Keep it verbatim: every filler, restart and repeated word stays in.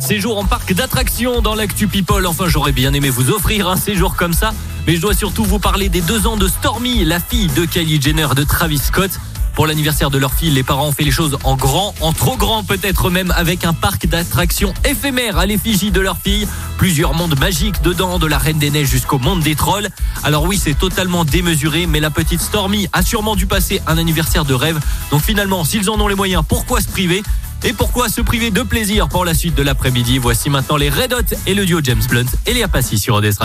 Séjour en parc d'attractions dans l'actu People. Enfin, j'aurais bien aimé vous offrir un séjour comme ça. Mais je dois surtout vous parler des deux ans de Stormi, la fille de Kylie Jenner de Travis Scott. Pour l'anniversaire de leur fille, les parents ont fait les choses en grand, en trop grand peut-être même, avec un parc d'attractions éphémère à l'effigie de leur fille. Plusieurs mondes magiques dedans, de la Reine des Neiges jusqu'au monde des trolls. Alors oui, c'est totalement démesuré, mais la petite Stormi a sûrement dû passer un anniversaire de rêve. Donc finalement, s'ils en ont les moyens, pourquoi se priver ? Et pourquoi se priver de plaisir pour la suite de l'après-midi ? Voici maintenant les Red Hot et le duo James Blunt et Léa Passy sur Odessa.